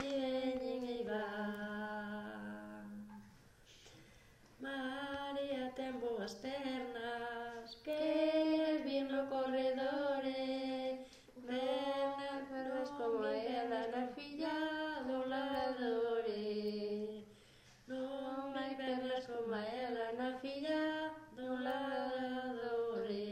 veñen e van. María ten boas pernas, que lles vir no corredore, pernas como ela na filla do labradore. Non hai pernas como ela na filla do labradore.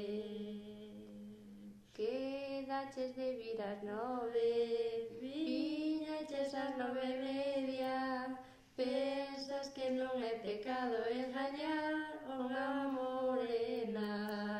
Quedaches de vir ás 9, viñaches ás 9:30. Pensas que non é pecado engañar unha morena.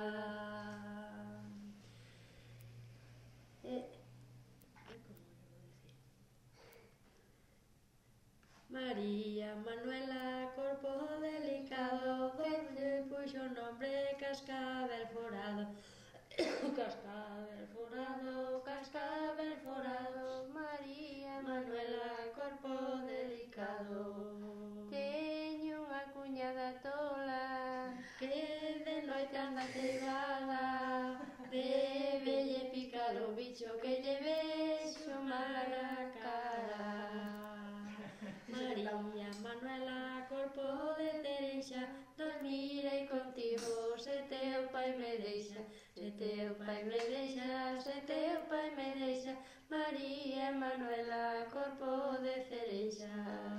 María Manuela, corpo delicado, donde puxo o nombre Cascabel Forado. Cascabel Forado, Cascabel Forado, María Manuela, corpo delicado. Teño unha cuñada tola que de noite anda ceibada, debelle picar o bicho que lle vexo mala na cara. María Manuela, corpo de cereixa, dormirei contigo se teu pai me deixa, se teu pai me deixa, se teu pai me deixa. María Manuela, corpo de cereixa.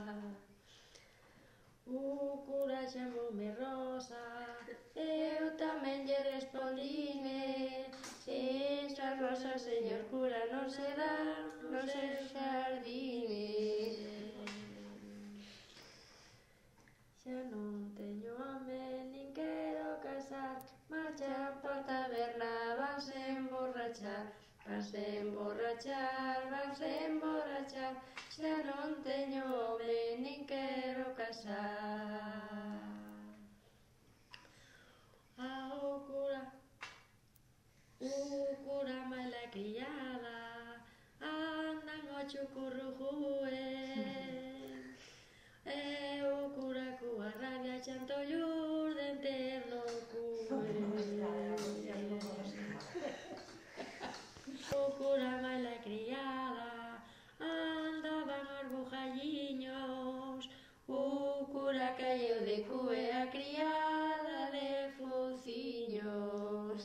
O cura chamoume Rosa, eu tamén lle respondine, se esas rosas, señor cura, non se dan nos seus xardines. Xa non teño home, nin quero casar, marchan pa taberna, vanse emborrachar, vanse emborrachar, vanse emborrachar. Xa non teño home, nin quero casar. O cura maila e criada andan ao chucurrujúe. E o cura cua rabia chantollur dentes no cue. O cura maila e criada andaban os bujalliños. O cura caeu de cue, a criada de fociños.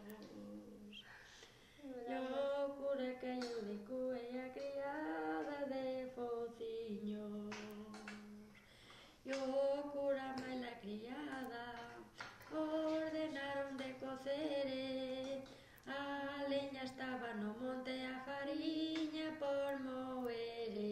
O cura caeu de cue, a criada de fociños. E o cura maila e criada ordenaron de cocere, a leña estaba no monte, a fariña por moere.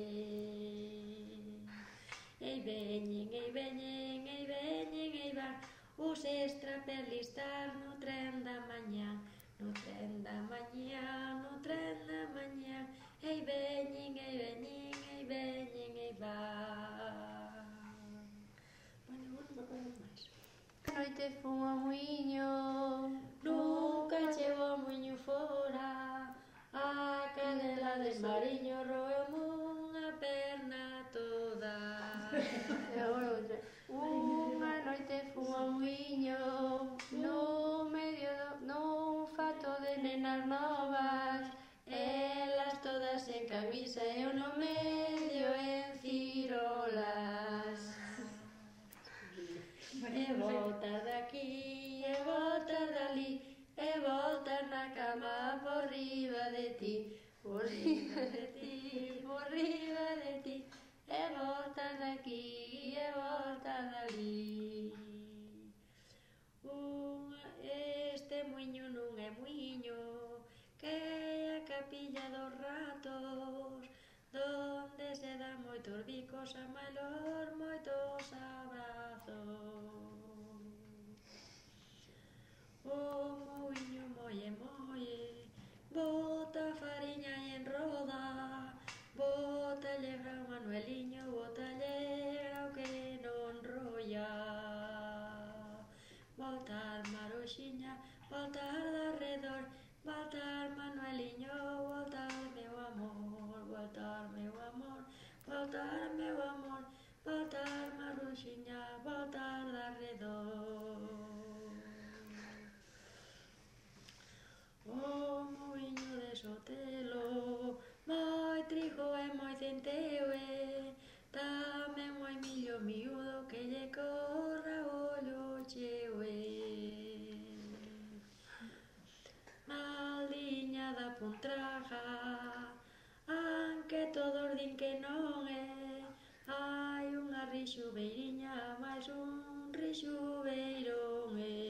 Ei veñen, ei veñen, ei veñen, ei van os extraperlistas no tren da mañá, no tren da mañá, no tren da mañá. Ei veñen, ei veñen, ei veñen, ei van. Bueno, non me acordo máis. A noite fun ao muiño, nunca chego ao muiño fora, a cadela desmariño roeu unha perna toda. E agora outra. Unha noite fun ao muiño, no medio nun fato de nenas novas, elas todas en camisa e eu no medio en cirolas. E voltas daqui, e voltas dali, e voltas na cama por riba de ti, por riba de ti, por riba de ti. E voltas daqui, e voltas dali. Este muiño non é muiño, que é a capilla dos ratos, donde se dan moitos bicos a maior moitos abrazos. O muiño molle, molle, bota fariña e enroda, bótalle grao Manueliño, bótalle grao que non rolla. Botar Maruxiña, botar de arredor, botar Manueliño, botar meu amor, botar meu amor, botar meu amor, botar Maruxiña, botar de arredor. O muiño de Sotelo, moi trigo e moi centeo, rixubeiriña, máis un rixubeirón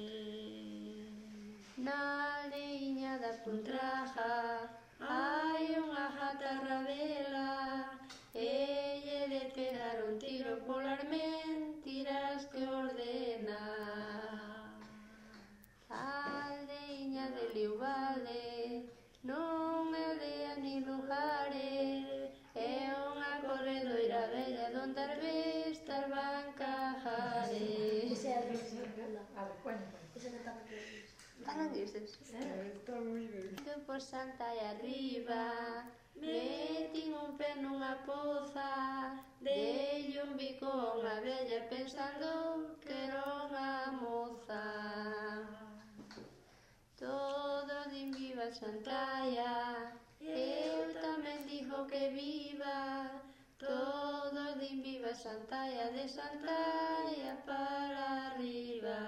Na aldeiña da Puntraja hai unha gata rabela e lle pegaron tiro polas mentiras que ordena. A aldeiña de Liubalde non é aldea ni lugares, é unha corredoira bella donde as bestas van cajares. Ese é a segunda. Ese que está aquí. Parangueses? Está moi ben. Por Santa e arriba metín un pé nunha poza, dei un bico a unha vella pensando que era unha moza. Todos din viva Santalla, eu tamén digo que viva. Todos din viva Santalla, de Santalla para arriba.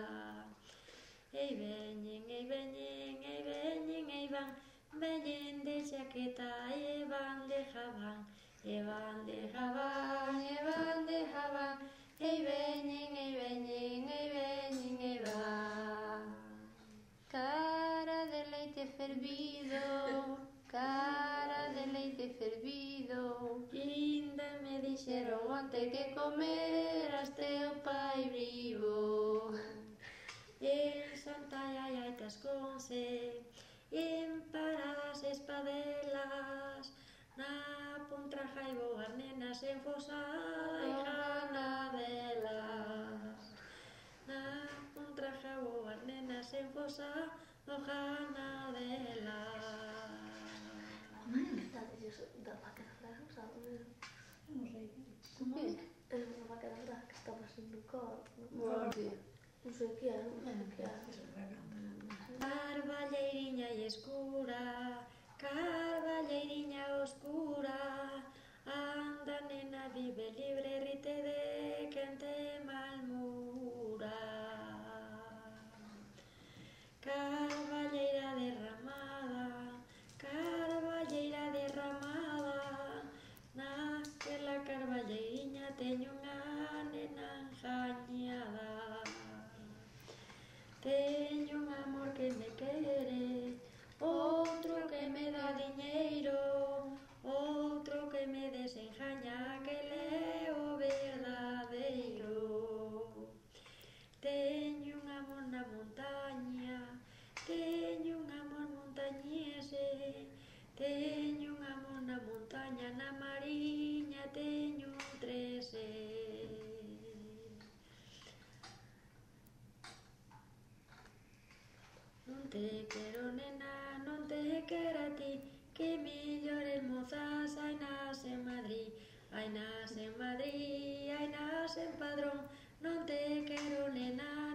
Ei veñen, ei veñen, ei veñen, ei van, veñen de xaqueta e van de jabán, e van de jabán, e van de jabán, ei veñen, ei veñen, ei veñen, ei van. Cara de leite fervido, cara de leite fervido, inda me dixeron onte que comeras teu pai vivo. En Santalla hai aitas con se, en paradas espadelas, na Puntraja hai boas nenas en Fosa hai ganadelas. Na Puntraja boas nenas en Fosa o ganadelas. Está da vaca da sabe? Non sei. É unha vaca da que estaba sin no corpo. Mordia. Non sei que é, non sei que é. Carballeiriña e escura, carballeiriña oscura, anda nena vive libre, rite de quen te malmura. Carballeira derramada, naquela carballeiriña teño unha nena enjañada. Teño un amor que me quere, outro que me dá diñeiro, outro que me desenjaña, que é o verdadeiro. Teño un amor na montaña, teño un amor montañese, teño un amor na montaña, na mariña teño un trese. Non te quero nena, non te quero a ti, que millores mozas hai nas en Madrid, hai nas en Madrid, hai nas en Padrón. Non te quero nena,